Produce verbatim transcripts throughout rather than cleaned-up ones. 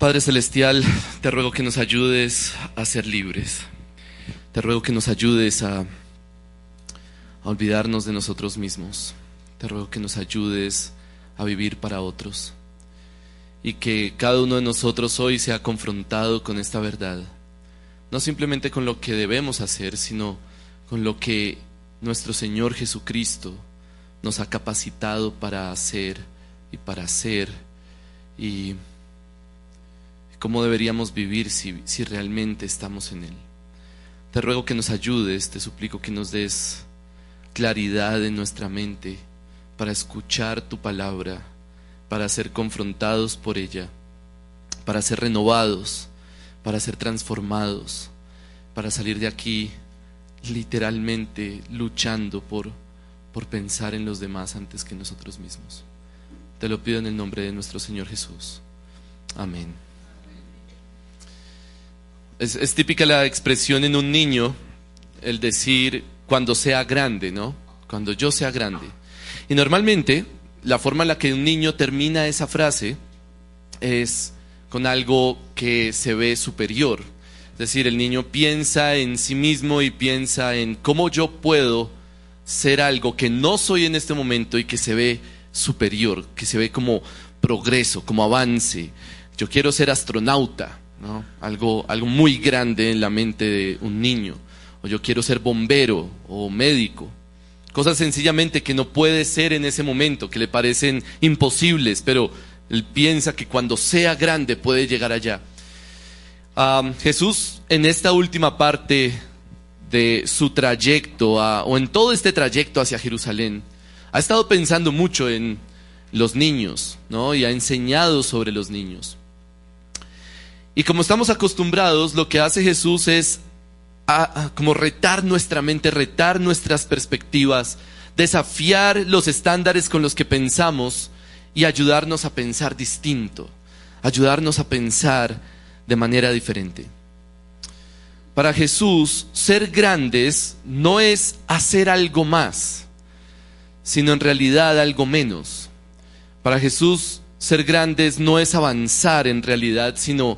Padre Celestial, te ruego que nos ayudes a ser libres. Te ruego que nos ayudes a, a olvidarnos de nosotros mismos. Te ruego que nos ayudes a vivir para otros. Y que cada uno de nosotros hoy sea confrontado con esta verdad. No simplemente con lo que debemos hacer, sino con lo que nuestro Señor Jesucristo nos ha capacitado para hacer y para hacer. Y cómo deberíamos vivir si, si realmente estamos en Él. Te ruego que nos ayudes, te suplico que nos des claridad en nuestra mente para escuchar tu palabra, para ser confrontados por ella, para ser renovados, para ser transformados, para salir de aquí literalmente luchando por, por pensar en los demás antes que nosotros mismos. Te lo pido en el nombre de nuestro Señor Jesús. Amén. Es, es típica la expresión en un niño, el decir cuando sea grande, ¿no? Cuando yo sea grande. Y normalmente la forma en la que un niño termina esa frase es con algo que se ve superior. Es decir, el niño piensa en sí mismo y piensa en cómo yo puedo ser algo que no soy en este momento y que se ve superior, que se ve como progreso, como avance. Yo quiero ser astronauta, ¿no? Algo, algo muy grande en la mente de un niño. O yo quiero ser bombero o médico. Cosas sencillamente que no puede ser en ese momento, que le parecen imposibles, pero él piensa que cuando sea grande puede llegar allá. Um, Jesús, en esta última parte de su trayecto, a, o en todo este trayecto hacia Jerusalén, ha estado pensando mucho en los niños, ¿no? Y ha enseñado sobre los niños. Y como estamos acostumbrados, lo que hace Jesús es a, a, como retar nuestra mente, retar nuestras perspectivas, desafiar los estándares con los que pensamos y ayudarnos a pensar distinto, ayudarnos a pensar de manera diferente. Para Jesús, ser grandes no es hacer algo más, sino en realidad algo menos. Para Jesús, ser grandes no es avanzar en realidad, sino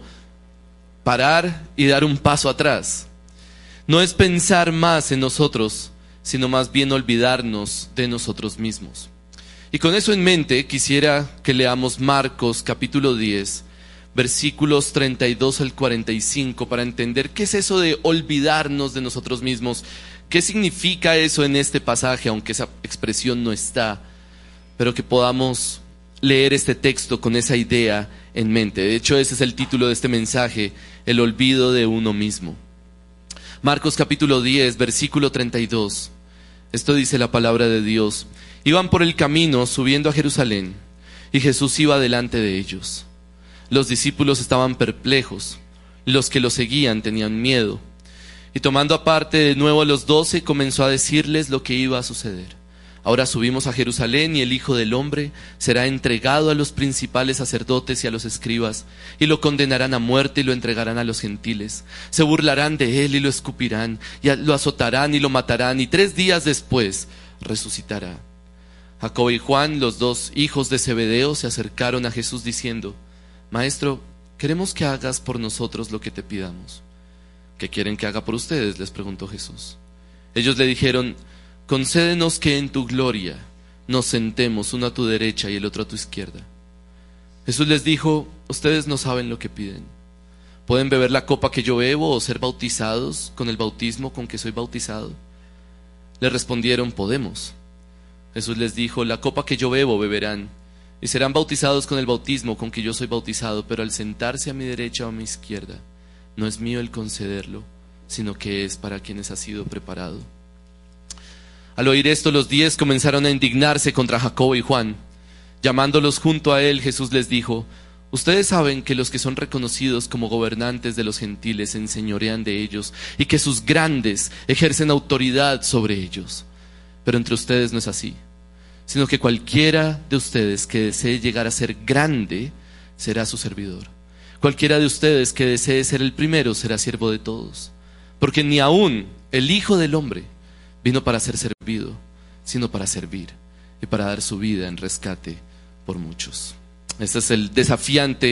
parar y dar un paso atrás. No es pensar más en nosotros, sino más bien olvidarnos de nosotros mismos. Y con eso en mente, quisiera que leamos Marcos capítulo diez, versículos treinta y dos al cuarenta y cinco, para entender qué es eso de olvidarnos de nosotros mismos. ¿Qué significa eso en este pasaje, aunque esa expresión no está? Pero que podamos leer este texto con esa idea en mente. De hecho, ese es el título de este mensaje, el olvido de uno mismo. Marcos capítulo diez, versículo treinta y dos. Esto dice la palabra de Dios. Iban por el camino subiendo a Jerusalén, y Jesús iba delante de ellos. Los discípulos estaban perplejos, los que lo seguían tenían miedo. Y tomando aparte de nuevo a los doce, comenzó a decirles lo que iba a suceder. Ahora subimos a Jerusalén y el Hijo del Hombre será entregado a los principales sacerdotes y a los escribas, y lo condenarán a muerte y lo entregarán a los gentiles. Se burlarán de él y lo escupirán, y lo azotarán y lo matarán, y tres días después resucitará. Jacobo y Juan, los dos hijos de Zebedeo, se acercaron a Jesús diciendo: Maestro, queremos que hagas por nosotros lo que te pidamos. ¿Qué quieren que haga por ustedes?, les preguntó Jesús. Ellos le dijeron: concédenos que en tu gloria nos sentemos, uno a tu derecha y el otro a tu izquierda. Jesús les dijo: ustedes no saben lo que piden. ¿Pueden beber la copa que yo bebo o ser bautizados con el bautismo con que soy bautizado? Le respondieron: podemos. Jesús les dijo: la copa que yo bebo beberán, y serán bautizados con el bautismo con que yo soy bautizado, pero al sentarse a mi derecha o a mi izquierda, no es mío el concederlo, sino que es para quienes ha sido preparado. Al oír esto, los diez comenzaron a indignarse contra Jacobo y Juan. Llamándolos junto a él, Jesús les dijo: ustedes saben que los que son reconocidos como gobernantes de los gentiles se enseñorean de ellos, y que sus grandes ejercen autoridad sobre ellos. Pero entre ustedes no es así, sino que cualquiera de ustedes que desee llegar a ser grande será su servidor. Cualquiera de ustedes que desee ser el primero será siervo de todos. Porque ni aun el Hijo del Hombre vino para ser servido, sino para servir y para dar su vida en rescate por muchos. Este es el desafiante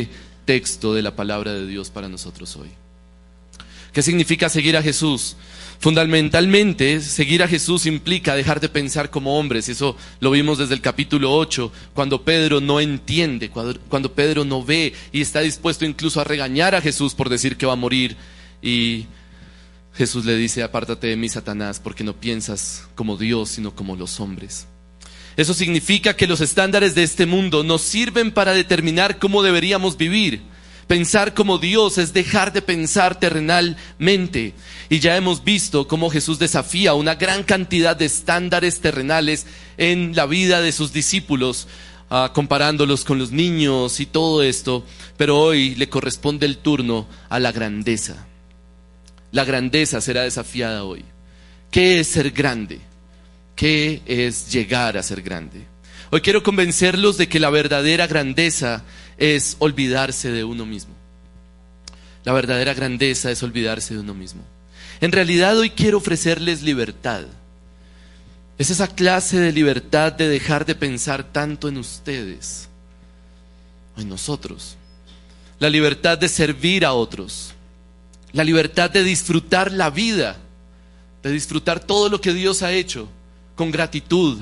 texto de la palabra de Dios para nosotros hoy. ¿Qué significa seguir a Jesús? Fundamentalmente, seguir a Jesús implica dejar de pensar como hombres. Eso lo vimos desde el capítulo ocho, cuando Pedro no entiende, cuando, cuando Pedro no ve y está dispuesto incluso a regañar a Jesús por decir que va a morir. Y Jesús le dice: apártate de mí, Satanás, porque no piensas como Dios, sino como los hombres. Eso significa que los estándares de este mundo nos sirven para determinar cómo deberíamos vivir. Pensar como Dios es dejar de pensar terrenalmente. Y ya hemos visto cómo Jesús desafía una gran cantidad de estándares terrenales en la vida de sus discípulos, uh, comparándolos con los niños y todo esto. Pero hoy le corresponde el turno a la grandeza. La grandeza será desafiada hoy. ¿Qué es ser grande? ¿Qué es llegar a ser grande? Hoy quiero convencerlos de que la verdadera grandeza es olvidarse de uno mismo. La verdadera grandeza es olvidarse de uno mismo. En realidad hoy quiero ofrecerles libertad. Es esa clase de libertad de dejar de pensar tanto en ustedes o en nosotros. La libertad de servir a otros. La libertad de disfrutar la vida, de disfrutar todo lo que Dios ha hecho con gratitud.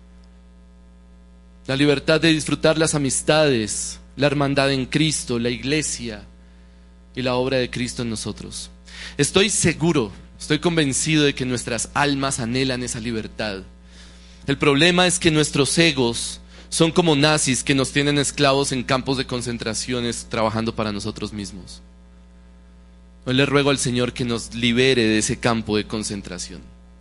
La libertad de disfrutar las amistades, la hermandad en Cristo, la iglesia y la obra de Cristo en nosotros. Estoy seguro, estoy convencido de que nuestras almas anhelan esa libertad. El problema es que nuestros egos son como nazis que nos tienen esclavos en campos de concentraciones trabajando para nosotros mismos. Hoy le ruego al Señor que nos libere de ese campo de concentración.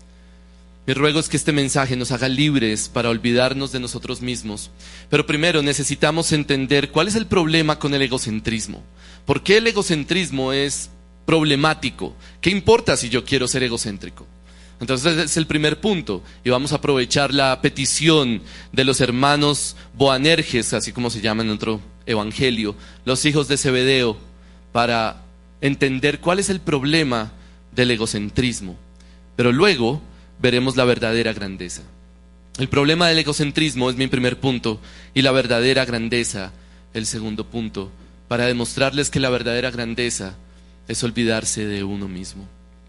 Mi ruego es que este mensaje nos haga libres para olvidarnos de nosotros mismos. Pero primero necesitamos entender cuál es el problema con el egocentrismo. ¿Por qué el egocentrismo es problemático? ¿Qué importa si yo quiero ser egocéntrico? Entonces ese es el primer punto. Y vamos a aprovechar la petición de los hermanos Boanerges, así como se llama en otro evangelio, los hijos de Zebedeo, para entender cuál es el problema del egocentrismo. Pero luego veremos la verdadera grandeza. El problema del egocentrismo es mi primer punto y la verdadera grandeza el segundo punto, para demostrarles que la verdadera grandeza es olvidarse de uno mismo.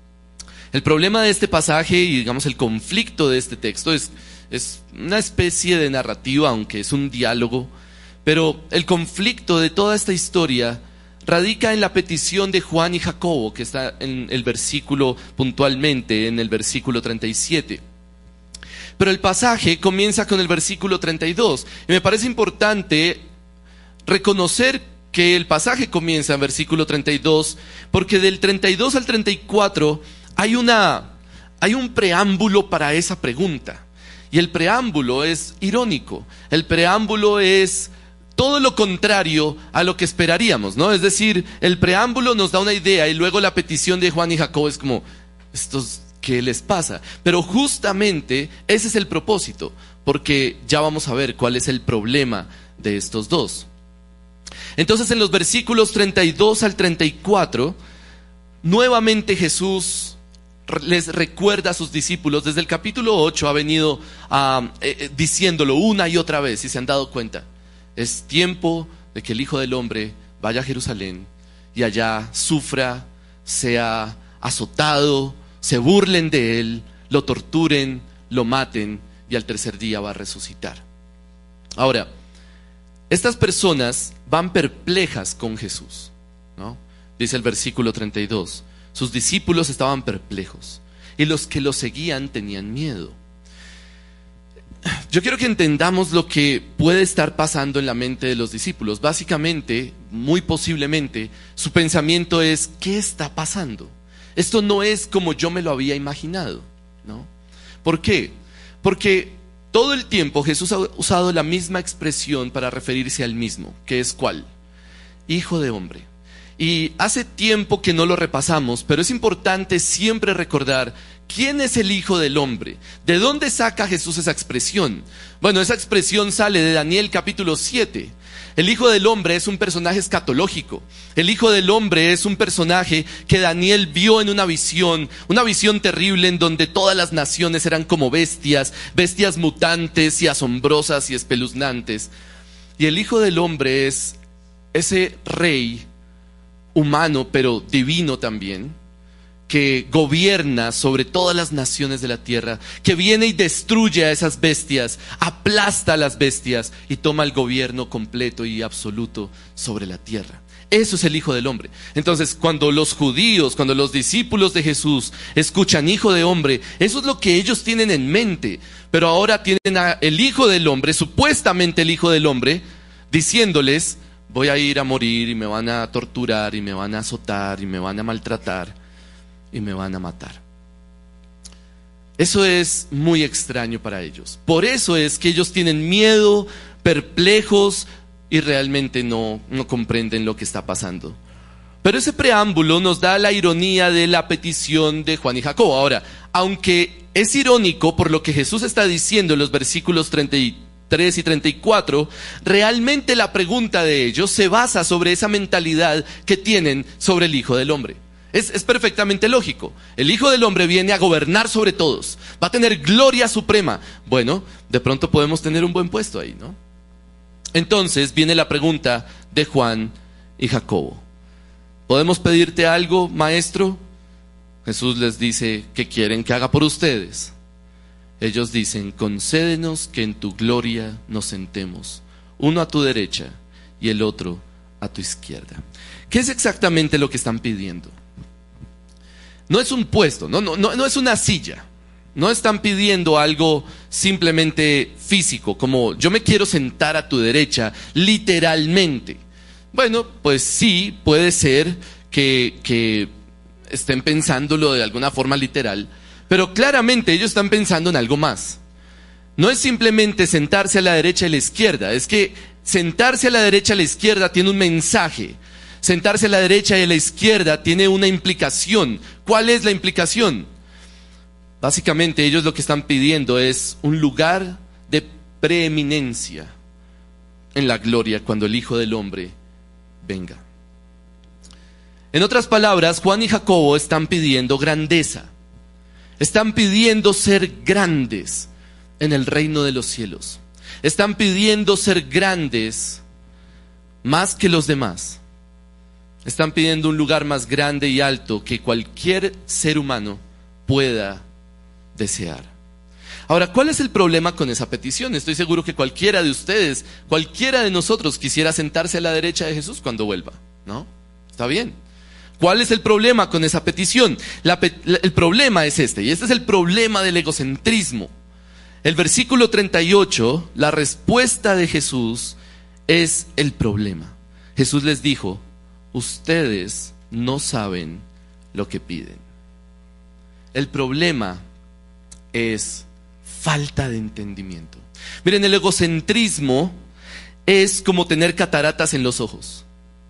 El problema de este pasaje y digamos el conflicto de este texto es, es una especie de narrativa, aunque es un diálogo, pero el conflicto de toda esta historia radica en la petición de Juan y Jacobo, que está en el versículo puntualmente, en el versículo treinta y siete. Pero el pasaje comienza con el versículo treinta y dos, y me parece importante reconocer que el pasaje comienza en versículo treinta y dos, porque del treinta y dos al treinta y cuatro hay una, hay un preámbulo para esa pregunta, y el preámbulo es irónico, el preámbulo es todo lo contrario a lo que esperaríamos, ¿no? Es decir, el preámbulo nos da una idea y luego la petición de Juan y Jacobo es como, ¿estos qué les pasa? Pero justamente ese es el propósito, porque ya vamos a ver cuál es el problema de estos dos. Entonces en los versículos treinta y dos al treinta y cuatro, nuevamente Jesús les recuerda a sus discípulos. Desde el capítulo ocho ha venido uh, eh, diciéndolo una y otra vez, si se han dado cuenta. Es tiempo de que el Hijo del Hombre vaya a Jerusalén y allá sufra, sea azotado, se burlen de él, lo torturen, lo maten y al tercer día va a resucitar. Ahora, estas personas van perplejas con Jesús, ¿no? Dice el versículo treinta y dos, sus discípulos estaban perplejos y los que lo seguían tenían miedo. Yo quiero que entendamos lo que puede estar pasando en la mente de los discípulos. Básicamente, muy posiblemente, su pensamiento es, ¿qué está pasando? Esto no es como yo me lo había imaginado, ¿no? ¿Por qué? Porque todo el tiempo Jesús ha usado la misma expresión para referirse al mismo, que es ¿cuál? Hijo de hombre. Y hace tiempo que no lo repasamos, pero es importante siempre recordar ¿quién es el Hijo del Hombre? ¿De dónde saca Jesús esa expresión? Bueno, esa expresión sale de Daniel capítulo siete. El Hijo del Hombre es un personaje escatológico. El Hijo del Hombre es un personaje que Daniel vio en una visión, una visión terrible en donde todas las naciones eran como bestias, bestias mutantes y asombrosas y espeluznantes. Y el Hijo del Hombre es ese rey humano, pero divino también, que gobierna sobre todas las naciones de la tierra, que viene y destruye a esas bestias, aplasta a las bestias y toma el gobierno completo y absoluto sobre la tierra. Eso es el Hijo del Hombre. Entonces, cuando los judíos, cuando los discípulos de Jesús escuchan Hijo de Hombre, eso es lo que ellos tienen en mente. Pero ahora tienen al Hijo del Hombre, supuestamente el Hijo del Hombre, diciéndoles: voy a ir a morir y me van a torturar y me van a azotar y me van a maltratar y me van a matar. Eso es muy extraño para ellos. Por eso es que ellos tienen miedo, perplejos y realmente no, no comprenden lo que está pasando. Pero ese preámbulo nos da la ironía de la petición de Juan y Jacobo. Ahora, aunque es irónico por lo que Jesús está diciendo en los versículos treinta y tres y treinta y cuatro, realmente la pregunta de ellos se basa sobre esa mentalidad que tienen sobre el Hijo del Hombre. Es, es perfectamente lógico. El Hijo del Hombre viene a gobernar sobre todos, va a tener gloria suprema. Bueno, de pronto podemos tener un buen puesto ahí, ¿no? Entonces viene la pregunta de Juan y Jacobo: ¿podemos pedirte algo, maestro? Jesús les dice: ¿qué quieren que haga por ustedes? Ellos dicen: concédenos que en tu gloria nos sentemos, uno a tu derecha y el otro a tu izquierda. ¿Qué es exactamente lo que están pidiendo? No es un puesto, no, no, no, no es una silla. No están pidiendo algo simplemente físico, como yo me quiero sentar a tu derecha, literalmente. Bueno, pues sí, puede ser que, que estén pensándolo de alguna forma literal, pero claramente ellos están pensando en algo más. No es simplemente sentarse a la derecha y a la izquierda, es que sentarse a la derecha y a la izquierda tiene un mensaje. Sentarse a la derecha y a la izquierda tiene una implicación. ¿Cuál es la implicación? Básicamente ellos lo que están pidiendo es un lugar de preeminencia en la gloria cuando el Hijo del Hombre venga. En otras palabras, Juan y Jacobo están pidiendo grandeza. Están pidiendo ser grandes en el reino de los cielos. Están pidiendo ser grandes más que los demás. Están pidiendo un lugar más grande y alto que cualquier ser humano pueda desear. Ahora, ¿cuál es el problema con esa petición? Estoy seguro que cualquiera de ustedes, cualquiera de nosotros quisiera sentarse a la derecha de Jesús cuando vuelva, ¿no? Está bien. ¿Cuál es el problema con esa petición? La pe- el problema es este, y este es el problema del egocentrismo. El versículo treinta y ocho, la respuesta de Jesús es el problema. Jesús les dijo: ustedes no saben lo que piden. El problema es falta de entendimiento. Miren, el egocentrismo es como tener cataratas en los ojos,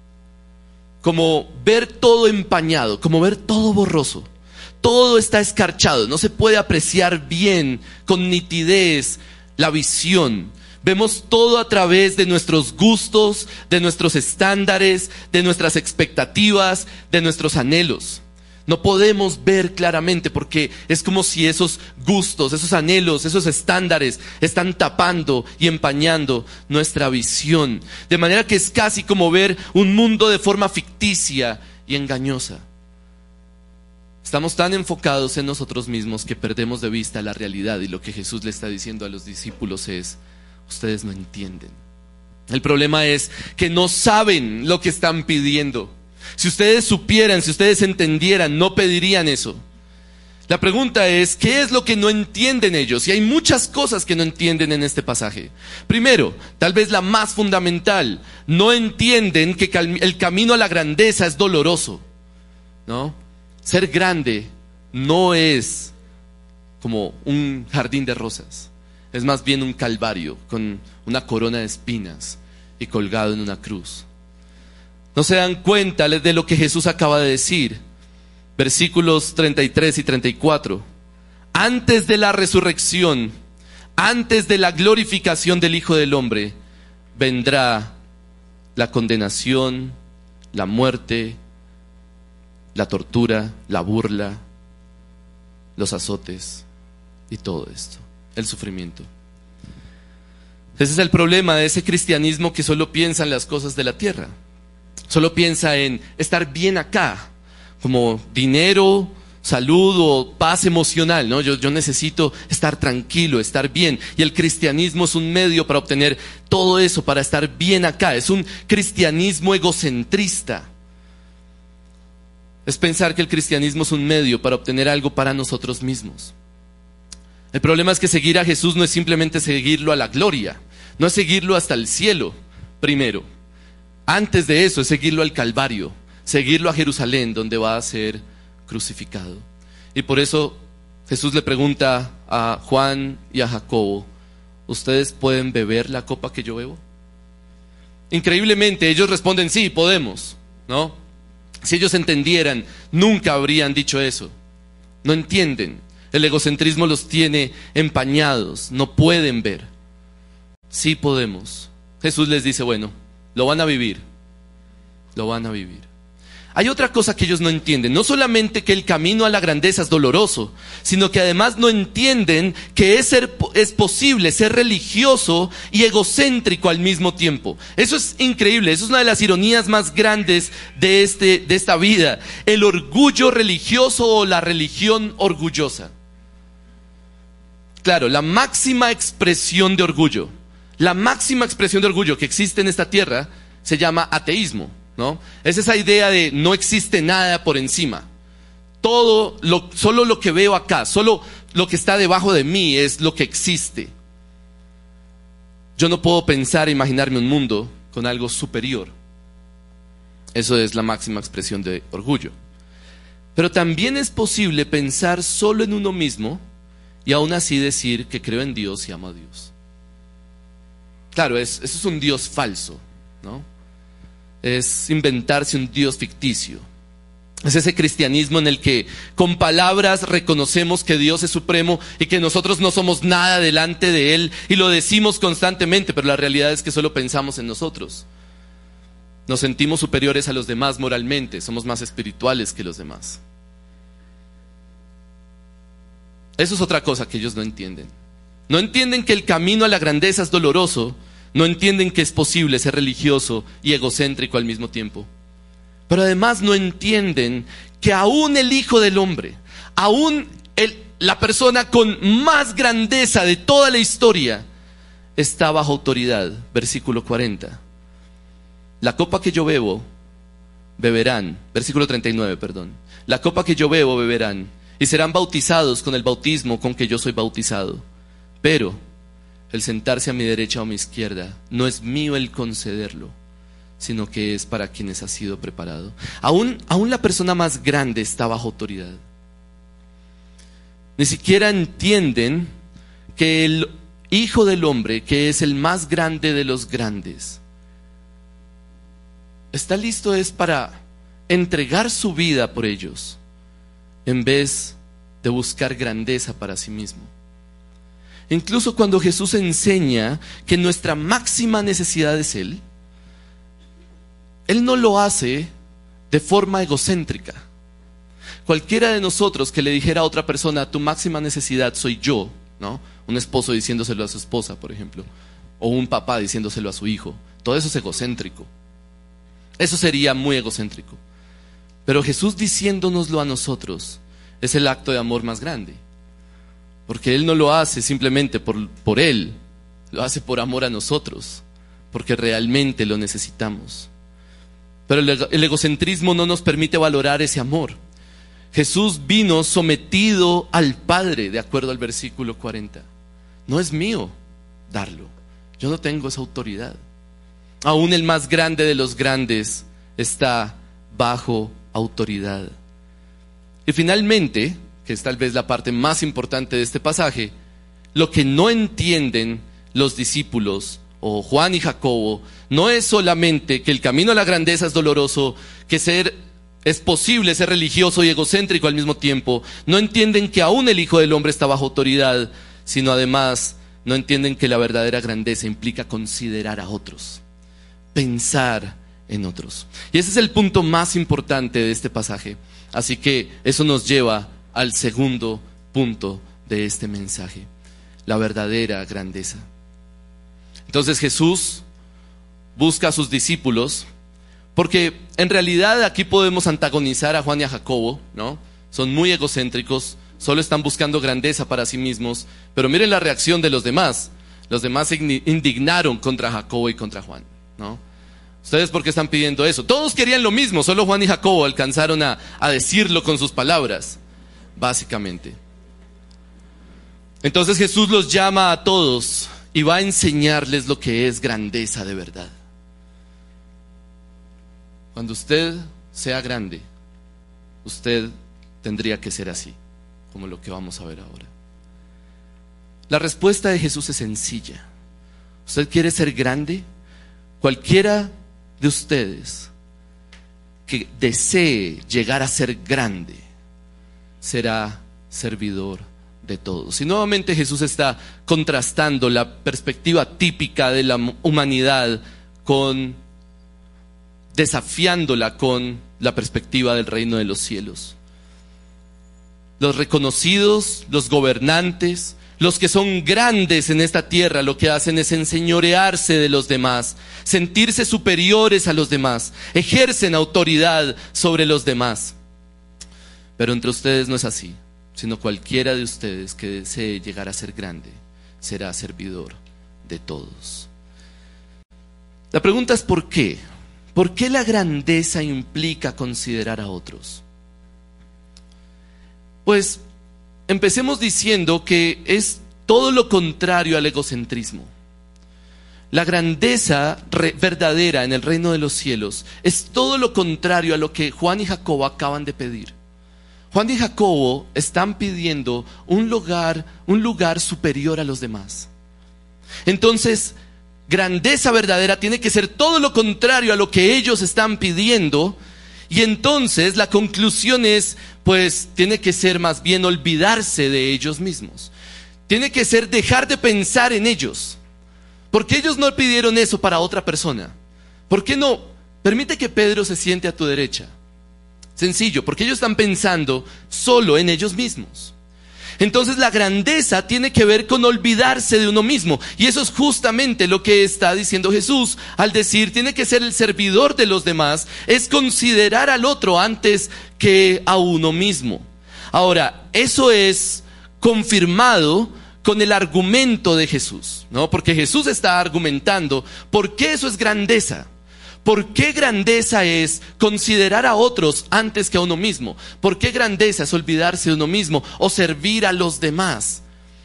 como ver todo empañado, como ver todo borroso. Todo está escarchado, no se puede apreciar bien, con nitidez, la visión. Vemos todo a través de nuestros gustos, de nuestros estándares, de nuestras expectativas, de nuestros anhelos. No podemos ver claramente porque es como si esos gustos, esos anhelos, esos estándares están tapando y empañando nuestra visión. De manera que es casi como ver un mundo de forma ficticia y engañosa. Estamos tan enfocados en nosotros mismos que perdemos de vista la realidad, y lo que Jesús le está diciendo a los discípulos es: ustedes no entienden. El problema es que no saben lo que están pidiendo. Si ustedes supieran, si ustedes entendieran, no pedirían eso. La pregunta es: ¿qué es lo que no entienden ellos? Y hay muchas cosas que no entienden en este pasaje. Primero, tal vez la más fundamental: no entienden que el camino a la grandeza es doloroso, ¿no? Ser grande no es como un jardín de rosas. Es más bien un calvario con una corona de espinas y colgado en una cruz. No se dan cuenta de lo que Jesús acaba de decir. Versículos treinta y tres y treinta y cuatro. Antes de la resurrección, antes de la glorificación del Hijo del Hombre, vendrá la condenación, la muerte, la tortura, la burla, los azotes y todo esto. El sufrimiento. Ese es el problema de ese cristianismo que solo piensa en las cosas de la tierra. Solo piensa en estar bien acá, como dinero, salud o paz emocional, ¿no? Yo, yo necesito estar tranquilo, estar bien. Y el cristianismo es un medio para obtener todo eso, para estar bien acá. Es un cristianismo egocentrista. Es pensar que el cristianismo es un medio para obtener algo para nosotros mismos. El problema es que seguir a Jesús no es simplemente seguirlo a la gloria, no es seguirlo hasta el cielo primero. Antes de eso es seguirlo al Calvario, seguirlo a Jerusalén, donde va a ser crucificado. Y por eso Jesús le pregunta a Juan y a Jacobo: ¿ustedes pueden beber la copa que yo bebo? Increíblemente ellos responden: sí, podemos, ¿no? Si ellos entendieran, nunca habrían dicho eso. No entienden. El egocentrismo los tiene empañados, no pueden ver. Sí podemos. Jesús les dice: bueno, lo van a vivir, lo van a vivir. Hay otra cosa que ellos no entienden, no solamente que el camino a la grandeza es doloroso, sino que además no entienden que es, ser, es posible ser religioso y egocéntrico al mismo tiempo. Eso es increíble, eso es una de las ironías más grandes de, este, de esta vida, el orgullo religioso o la religión orgullosa. Claro, la máxima expresión de orgullo, la máxima expresión de orgullo que existe en esta tierra se llama ateísmo, ¿no? Es esa idea de no existe nada por encima. Todo, lo, solo lo que veo acá, solo lo que está debajo de mí es lo que existe. Yo no puedo pensar e imaginarme un mundo con algo superior. Eso es la máxima expresión de orgullo. Pero también es posible pensar solo en uno mismo y aún así decir que creo en Dios y amo a Dios. Claro, es, eso es un Dios falso, ¿no? Es inventarse un Dios ficticio. Es ese cristianismo en el que con palabras reconocemos que Dios es supremo y que nosotros no somos nada delante de Él, y lo decimos constantemente, pero la realidad es que solo pensamos en nosotros. Nos sentimos superiores a los demás moralmente, somos más espirituales que los demás. Eso es otra cosa que ellos no entienden. No entienden que el camino a la grandeza es doloroso. No entienden que es posible ser religioso y egocéntrico al mismo tiempo. Pero además no entienden que aún el Hijo del Hombre, aún el, la persona con más grandeza de toda la historia, está bajo autoridad. Versículo cuarenta. La copa que yo bebo, beberán. Versículo treinta y nueve, perdón. La copa que yo bebo, beberán, y serán bautizados con el bautismo con que yo soy bautizado. Pero el sentarse a mi derecha o a mi izquierda no es mío el concederlo, sino que es para quienes ha sido preparado. Aún, aún la persona más grande está bajo autoridad. Ni siquiera entienden que el Hijo del Hombre, que es el más grande de los grandes, está listo es para entregar su vida por ellos, en vez de buscar grandeza para sí mismo. Incluso cuando Jesús enseña que nuestra máxima necesidad es Él, Él no lo hace de forma egocéntrica. Cualquiera de nosotros que le dijera a otra persona: tu máxima necesidad soy yo, ¿no? Un esposo diciéndoselo a su esposa, por ejemplo, o un papá diciéndoselo a su hijo, todo eso es egocéntrico. Eso sería muy egocéntrico. Pero Jesús diciéndonoslo a nosotros es el acto de amor más grande. Porque Él no lo hace simplemente por, por Él, lo hace por amor a nosotros, porque realmente lo necesitamos. Pero el, el egocentrismo no nos permite valorar ese amor. Jesús vino sometido al Padre, de acuerdo al versículo cuarenta. No es mío darlo, yo no tengo esa autoridad. Aún el más grande de los grandes está bajo autoridad. Y finalmente, que es tal vez la parte más importante de este pasaje, lo que no entienden los discípulos, o Juan y Jacobo, no es solamente que el camino a la grandeza es doloroso, que ser, es posible ser religioso y egocéntrico al mismo tiempo. No entienden que aún el Hijo del Hombre está bajo autoridad, sino además no entienden que la verdadera grandeza implica considerar a otros, pensar en otros. Y ese es el punto más importante de este pasaje. Así que eso nos lleva al segundo punto de este mensaje: la verdadera grandeza. Entonces Jesús busca a sus discípulos Porque en realidad aquí podemos antagonizar a Juan y a Jacobo, ¿no? Son muy egocéntricos, solo están buscando grandeza para sí mismos, pero miren la reacción de los demás. Los demás se indignaron contra Jacobo y contra Juan, ¿no? ¿Ustedes por qué están pidiendo eso? Todos querían lo mismo, solo Juan y Jacobo alcanzaron a, a decirlo con sus palabras, básicamente. Entonces Jesús los llama a todos y va a enseñarles lo que es grandeza de verdad. Cuando usted sea grande, usted tendría que ser así, como lo que vamos a ver ahora. La respuesta de Jesús es sencilla. ¿Usted quiere ser grande? Cualquiera de ustedes que desee llegar a ser grande será servidor de todos. Y nuevamente Jesús está contrastando la perspectiva típica de la humanidad con desafiándola con la perspectiva del reino de los cielos. Los reconocidos, los gobernantes, los que son grandes en esta tierra, lo que hacen es enseñorearse de los demás, sentirse superiores a los demás, ejercen autoridad sobre los demás. Pero entre ustedes no es así, sino cualquiera de ustedes que desee llegar a ser grande será servidor de todos. La pregunta es ¿por qué? ¿Por qué la grandeza implica considerar a otros? Pues empecemos diciendo que es todo lo contrario al egocentrismo. La grandeza re- verdadera en el reino de los cielos es todo lo contrario a lo que Juan y Jacobo acaban de pedir. Juan y Jacobo están pidiendo un lugar, un lugar superior a los demás. Entonces, grandeza verdadera tiene que ser todo lo contrario a lo que ellos están pidiendo. Y entonces la conclusión es, pues, tiene que ser más bien olvidarse de ellos mismos. Tiene que ser dejar de pensar en ellos. ¿Por qué ellos no pidieron eso para otra persona? ¿Por qué no? Permite que Pedro se siente a tu derecha. Sencillo, porque ellos están pensando solo en ellos mismos. Entonces la grandeza tiene que ver con olvidarse de uno mismo. Y eso es justamente lo que está diciendo Jesús al decir, tiene que ser el servidor de los demás, es considerar al otro antes que a uno mismo. Ahora, eso es confirmado con el argumento de Jesús, ¿no? Porque Jesús está argumentando por qué eso es grandeza. ¿Por qué grandeza es considerar a otros antes que a uno mismo? ¿Por qué grandeza es olvidarse de uno mismo o servir a los demás?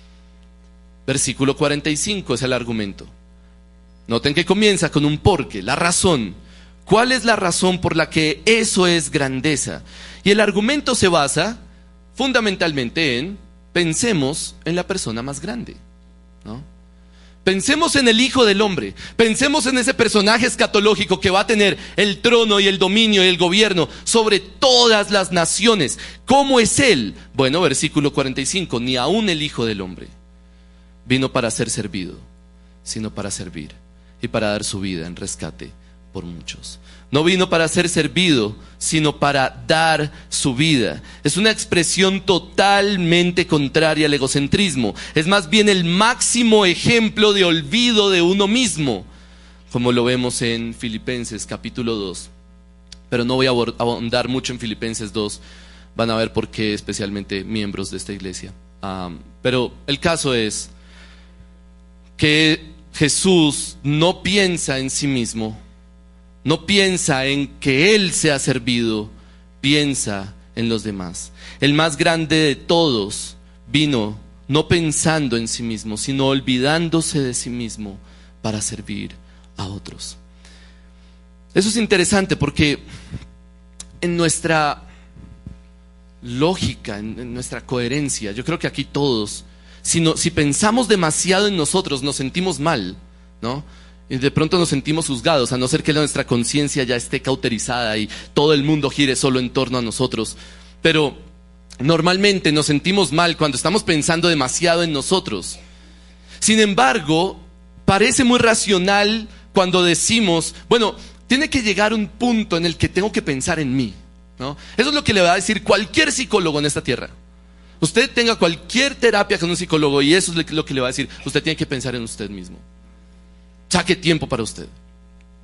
Versículo cuarenta y cinco es el argumento. Noten que comienza con un porqué, la razón. ¿Cuál es la razón por la que eso es grandeza? Y el argumento se basa fundamentalmente en pensemos en la persona más grande, ¿no? Pensemos en el Hijo del Hombre, pensemos en ese personaje escatológico que va a tener el trono y el dominio y el gobierno sobre todas las naciones. ¿Cómo es Él? Bueno, versículo cuarenta y cinco, ni aun el Hijo del Hombre vino para ser servido, sino para servir y para dar su vida en rescate por muchos. No vino para ser servido, sino para dar su vida. Es una expresión totalmente contraria al egocentrismo. Es más bien el máximo ejemplo de olvido de uno mismo, como lo vemos en Filipenses capítulo dos. Pero no voy a ahondar mucho en Filipenses dos. Van a ver por qué, especialmente miembros de esta iglesia. Um, pero el caso es que Jesús no piensa en sí mismo. No piensa en que Él sea servido, piensa en los demás. El más grande de todos vino no pensando en sí mismo, sino olvidándose de sí mismo para servir a otros. Eso es interesante porque en nuestra lógica, en nuestra coherencia, yo creo que aquí todos, si, no, si pensamos demasiado en nosotros, nos sentimos mal, ¿no? Y de pronto nos sentimos juzgados, a no ser que nuestra conciencia ya esté cauterizada y todo el mundo gire solo en torno a nosotros. Pero normalmente nos sentimos mal cuando estamos pensando demasiado en nosotros. Sin embargo, parece muy racional cuando decimos, bueno, tiene que llegar un punto en el que tengo que pensar en mí, ¿no? Eso es lo que le va a decir cualquier psicólogo en esta tierra. Usted tenga cualquier terapia con un psicólogo y eso es lo que le va a decir, usted tiene que pensar en usted mismo. Saque tiempo para usted.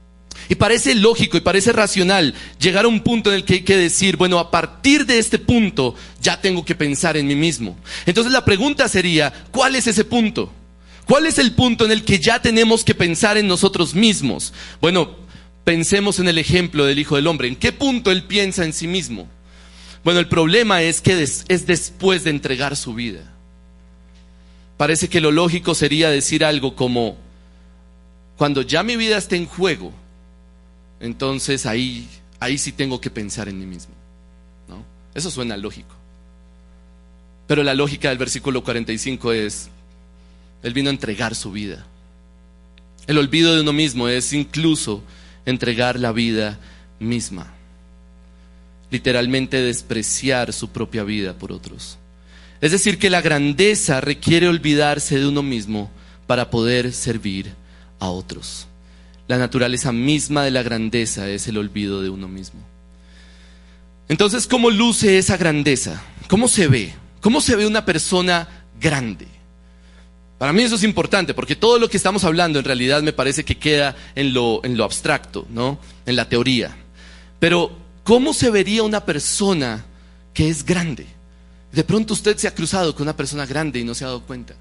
Y parece lógico y parece racional llegar a un punto en el que hay que decir, bueno, a partir de este punto ya tengo que pensar en mí mismo. Entonces la pregunta sería, ¿cuál es ese punto? ¿Cuál es el punto en el que ya tenemos que pensar en nosotros mismos? Bueno, pensemos en el ejemplo del Hijo del Hombre. ¿En qué punto él piensa en sí mismo? Bueno, el problema es que des- es después de entregar su vida. Parece que lo lógico sería decir algo como, cuando ya mi vida esté en juego, entonces ahí, ahí sí tengo que pensar en mí mismo, ¿no? Eso suena lógico. Pero la lógica del versículo cuarenta y cinco es, él vino a entregar su vida. El olvido de uno mismo es incluso entregar la vida misma. Literalmente despreciar su propia vida por otros. Es decir, que la grandeza requiere olvidarse de uno mismo para poder servir a otros. La naturaleza misma de la grandeza es el olvido de uno mismo. Entonces, ¿cómo luce esa grandeza? ¿Cómo se ve? ¿Cómo se ve una persona grande? Para mí eso es importante, porque todo lo que estamos hablando en realidad me parece que queda en lo, en lo abstracto, ¿no? En la teoría. Pero, ¿cómo se vería una persona que es grande? De pronto usted se ha cruzado con una persona grande y no se ha dado cuenta.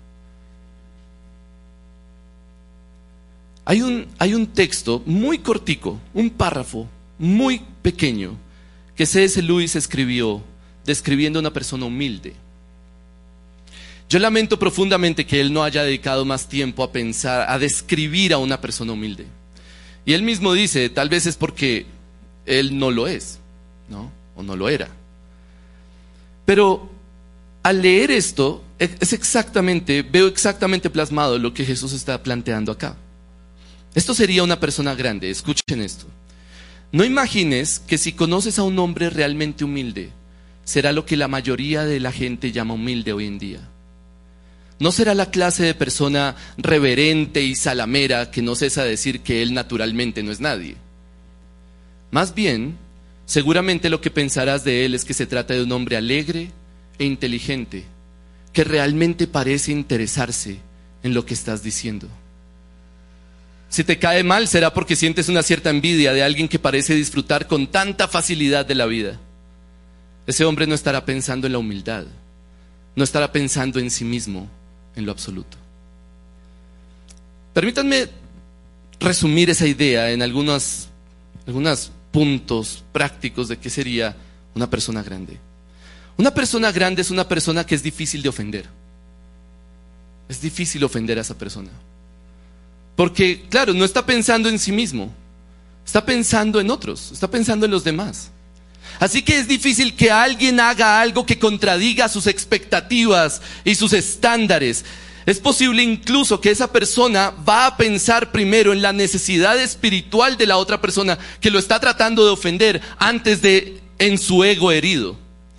Hay un, hay un texto muy cortico, un párrafo muy pequeño, que C S Lewis escribió describiendo a una persona humilde. Yo lamento profundamente que él no haya dedicado más tiempo a pensar, a describir a una persona humilde. Y él mismo dice, tal vez es porque él no lo es, ¿no? O no lo era. Pero al leer esto, es exactamente, veo exactamente plasmado lo que Jesús está planteando acá. Esto sería una persona grande, escuchen esto. No imagines que si conoces a un hombre realmente humilde, será lo que la mayoría de la gente llama humilde hoy en día. No será la clase de persona reverente y salamera que no cesa de decir que él naturalmente no es nadie. Más bien, seguramente lo que pensarás de él es que se trata de un hombre alegre e inteligente, que realmente parece interesarse en lo que estás diciendo. Si te cae mal, será porque sientes una cierta envidia de alguien que parece disfrutar con tanta facilidad de la vida. Ese hombre no estará pensando en la humildad, no estará pensando en sí mismo en lo absoluto. Permítanme resumir esa idea en algunos, algunos puntos prácticos de qué sería una persona grande. Una persona grande es una persona que es difícil de ofender. Es difícil ofender a esa persona. Porque, claro, no está pensando en sí mismo, está pensando en otros, está pensando en los demás. Así que es difícil que alguien haga algo que contradiga sus expectativas y sus estándares. Es posible incluso que esa persona va a pensar primero en la necesidad espiritual de la otra persona que lo está tratando de ofender antes de en su ego herido.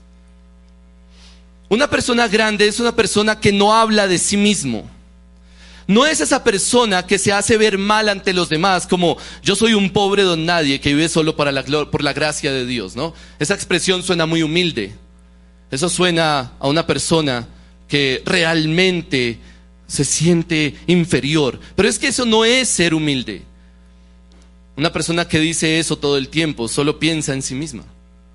Una persona grande es una persona que no habla de sí mismo. No es esa persona que se hace ver mal ante los demás, como yo soy un pobre don nadie que vive solo para la, por la gracia de Dios, ¿no? Esa expresión suena muy humilde. Eso suena a una persona que realmente se siente inferior. Pero es que eso no es ser humilde. Una persona que dice eso todo el tiempo solo piensa en sí misma.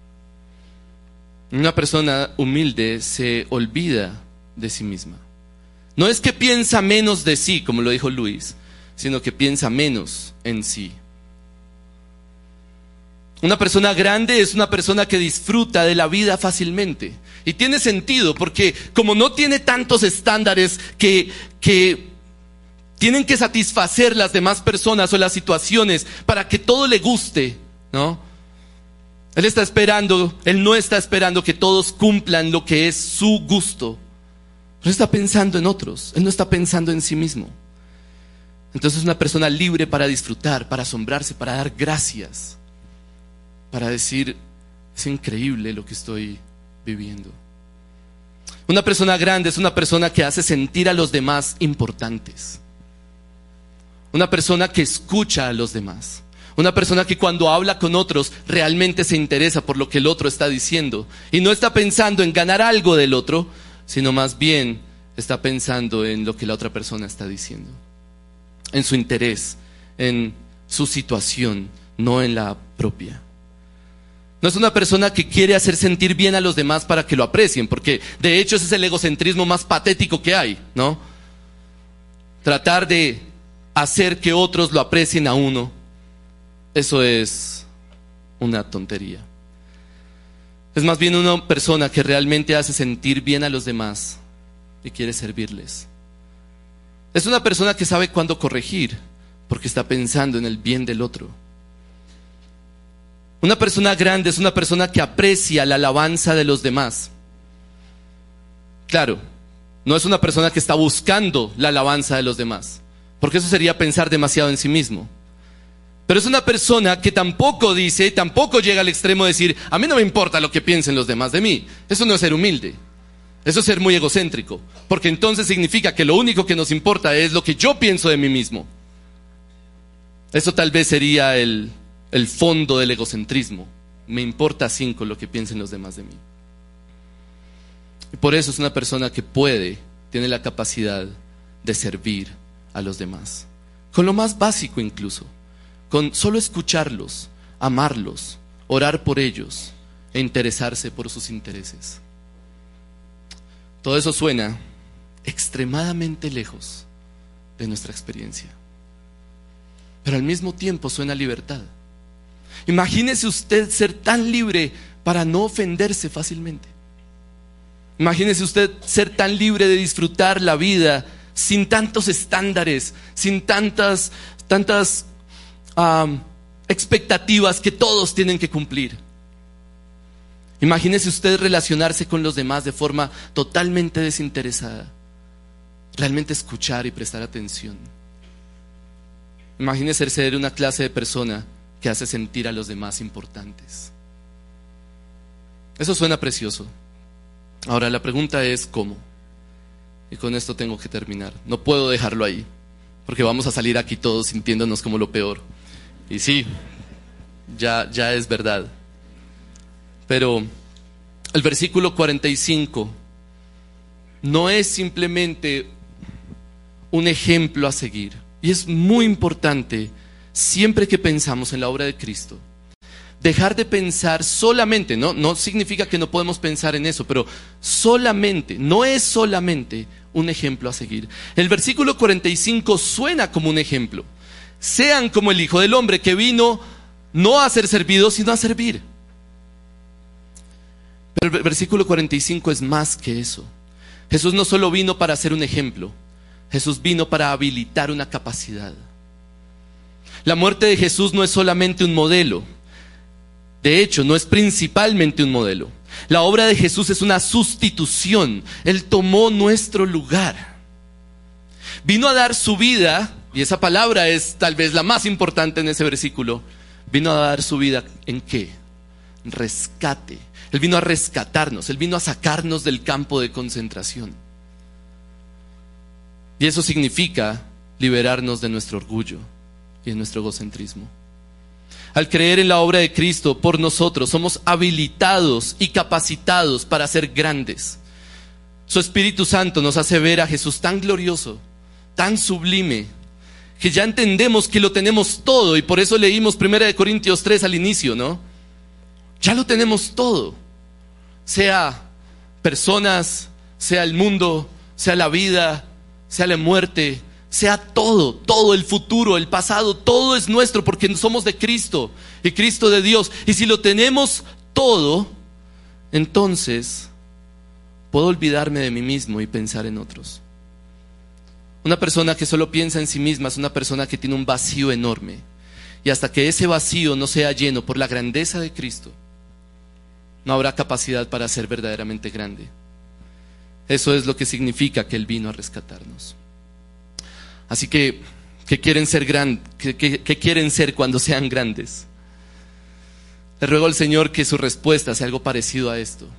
Una persona humilde se olvida de sí misma. No es que piensa menos de sí, como lo dijo Luis, sino que piensa menos en sí. Una persona grande es una persona que disfruta de la vida fácilmente. Y tiene sentido, porque como no tiene tantos estándares que, que tienen que satisfacer las demás personas o las situaciones para que todo le guste, ¿no? Él está esperando, él no está esperando que todos cumplan lo que es su gusto. Él está pensando en otros, él no está pensando en sí mismo. Entonces es una persona libre para disfrutar, para asombrarse, para dar gracias, para decir, es increíble lo que estoy viviendo. Una persona grande es una persona que hace sentir a los demás importantes. Una persona que escucha a los demás. Una persona que cuando habla con otros realmente se interesa por lo que el otro está diciendo y no está pensando en ganar algo del otro, sino más bien está pensando en lo que la otra persona está diciendo, en su interés, en su situación, no en la propia. No es una persona que quiere hacer sentir bien a los demás para que lo aprecien, porque de hecho ese es el egocentrismo más patético que hay, ¿no? Tratar de hacer que otros lo aprecien a uno, eso es una tontería. Es más bien una persona que realmente hace sentir bien a los demás y quiere servirles. Es una persona que sabe cuándo corregir, porque está pensando en el bien del otro. Una persona grande es una persona que aprecia la alabanza de los demás. Claro, no es una persona que está buscando la alabanza de los demás, porque eso sería pensar demasiado en sí mismo. Pero es una persona que tampoco dice, tampoco llega al extremo de decir, a mí no me importa lo que piensen los demás de mí. Eso no es ser humilde, eso es ser muy egocéntrico, porque entonces significa que lo único que nos importa es lo que yo pienso de mí mismo. Eso tal vez sería el, el fondo del egocentrismo. Me importa cinco lo que piensen los demás de mí. Y por eso es una persona que puede, tiene la capacidad de servir a los demás. Con lo más básico incluso. Con solo escucharlos, amarlos, orar por ellos e interesarse por sus intereses. Todo eso suena extremadamente lejos de nuestra experiencia. Pero al mismo tiempo suena libertad. Imagínese usted ser tan libre para no ofenderse fácilmente. Imagínese usted ser tan libre de disfrutar la vida sin tantos estándares, sin tantas, tantas um, expectativas que todos tienen que cumplir. Imagínese usted relacionarse con los demás de forma totalmente desinteresada, realmente escuchar y prestar atención. Imagínese ser una clase de persona que hace sentir a los demás importantes. Eso suena precioso. Ahora la pregunta es ¿cómo? Y con esto tengo que terminar. No puedo dejarlo ahí, porque vamos a salir aquí todos sintiéndonos como lo peor. Y sí, ya, ya es verdad. Pero el versículo cuarenta y cinco no es simplemente un ejemplo a seguir. Y es muy importante, siempre que pensamos en la obra de Cristo, dejar de pensar solamente, ¿no? No significa que no podemos pensar en eso, pero solamente, no es solamente un ejemplo a seguir. El versículo cuarenta y cinco suena como un ejemplo. Sean como el Hijo del Hombre, que vino no a ser servido, sino a servir. Pero el versículo cuarenta y cinco es más que eso. Jesús no solo vino para ser un ejemplo, Jesús vino para habilitar una capacidad. La muerte de Jesús no es solamente un modelo. De hecho, no es principalmente un modelo. La obra de Jesús es una sustitución. Él tomó nuestro lugar. Vino a dar su vida, y esa palabra es tal vez la más importante en ese versículo. Vino a dar su vida ¿en qué? Rescate. Él vino a rescatarnos, Él vino a sacarnos del campo de concentración. Y eso significa liberarnos de nuestro orgullo y de nuestro egocentrismo. Al creer en la obra de Cristo por nosotros, somos habilitados y capacitados para ser grandes. Su Espíritu Santo nos hace ver a Jesús tan glorioso, tan sublime, que ya entendemos que lo tenemos todo. Y por eso leímos primera de Corintios tres al inicio, ¿no? Ya lo tenemos todo. Sea personas, sea el mundo, sea la vida, sea la muerte, sea todo, todo el futuro, el pasado, todo es nuestro porque somos de Cristo y Cristo de Dios. Y si lo tenemos todo, entonces puedo olvidarme de mí mismo y pensar en otros. Una persona que solo piensa en sí misma es una persona que tiene un vacío enorme. Y hasta que ese vacío no sea lleno por la grandeza de Cristo, no habrá capacidad para ser verdaderamente grande. Eso es lo que significa que Él vino a rescatarnos. Así que, ¿qué quieren ser grandes? ¿Qué, qué, qué quieren ser cuando sean grandes? Le ruego al Señor que su respuesta sea algo parecido a esto.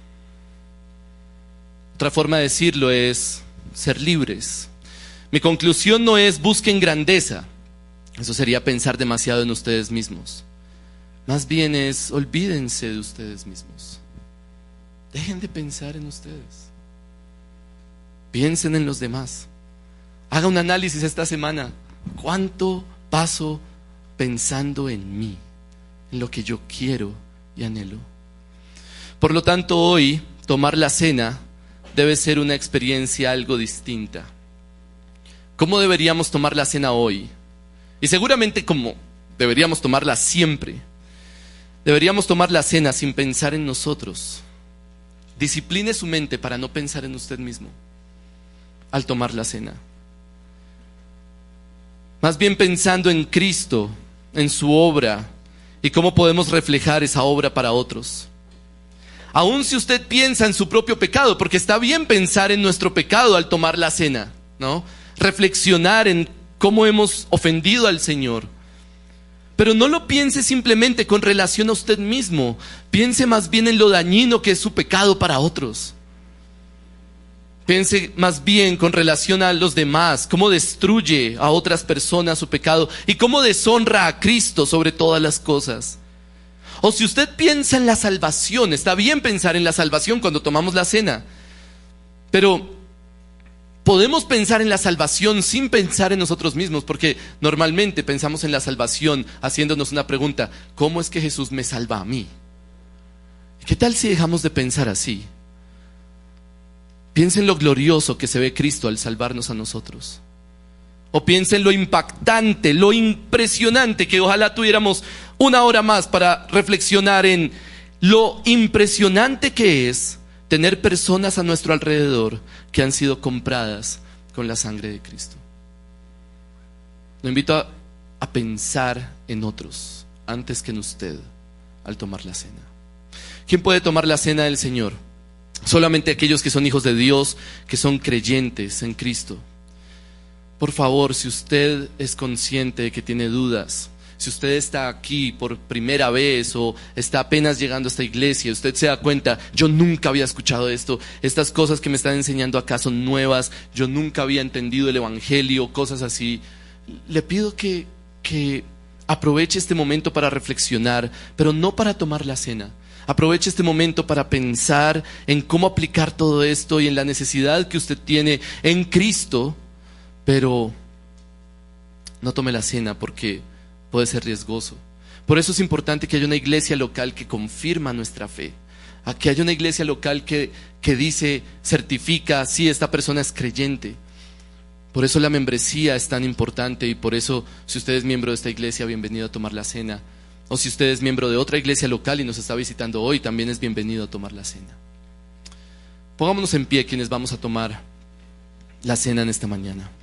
Otra forma de decirlo es ser libres. Mi conclusión no es busquen grandeza. Eso sería pensar demasiado en ustedes mismos. Más bien es olvídense de ustedes mismos. Dejen de pensar en ustedes. Piensen en los demás. Haga un análisis esta semana. ¿Cuánto paso pensando en mí, en lo que yo quiero y anhelo. Por lo tanto, hoy tomar la cena debe ser una experiencia algo distinta. ¿Cómo deberíamos tomar la cena hoy? Y seguramente como deberíamos tomarla siempre. Deberíamos tomar la cena sin pensar en nosotros. Discipline su mente para no pensar en usted mismo al tomar la cena. Más bien pensando en Cristo, en su obra y cómo podemos reflejar esa obra para otros. Aun si usted piensa en su propio pecado, porque está bien pensar en nuestro pecado al tomar la cena, ¿no? Reflexionar en cómo hemos ofendido al Señor. Pero no lo piense simplemente con relación a usted mismo. Piense más bien en lo dañino que es su pecado para otros. Piense más bien con relación a los demás, cómo destruye a otras personas su pecado y cómo deshonra a Cristo sobre todas las cosas. O si usted piensa en la salvación, está bien pensar en la salvación cuando tomamos la cena, pero podemos pensar en la salvación sin pensar en nosotros mismos, porque normalmente pensamos en la salvación haciéndonos una pregunta: ¿cómo es que Jesús me salva a mí? ¿Qué tal si dejamos de pensar así? Piensen en lo glorioso que se ve Cristo al salvarnos a nosotros. O piensen en lo impactante, lo impresionante, que ojalá tuviéramos una hora más para reflexionar en lo impresionante que es tener personas a nuestro alrededor que han sido compradas con la sangre de Cristo. Lo invito a, a pensar en otros antes que en usted al tomar la cena. ¿Quién puede tomar la cena del Señor? Solamente aquellos que son hijos de Dios, que son creyentes en Cristo. Por favor, si usted es consciente de que tiene dudas, si usted está aquí por primera vez o está apenas llegando a esta iglesia, usted se da cuenta: yo nunca había escuchado esto, estas cosas que me están enseñando acá son nuevas, yo nunca había entendido el evangelio, cosas así. Le pido que, que aproveche este momento para reflexionar, pero no para tomar la cena. Aproveche este momento para pensar en cómo aplicar todo esto y en la necesidad que usted tiene en Cristo, pero no tome la cena porque puede ser riesgoso. Por eso es importante que haya una iglesia local que confirma nuestra fe, que haya una iglesia local que, que dice, certifica: sí, esta persona es creyente. Por eso la membresía es tan importante, y por eso, si usted es miembro de esta iglesia, bienvenido a tomar la cena. O si usted es miembro de otra iglesia local y nos está visitando hoy, también es bienvenido a tomar la cena. Pongámonos en pie quienes vamos a tomar la cena en esta mañana.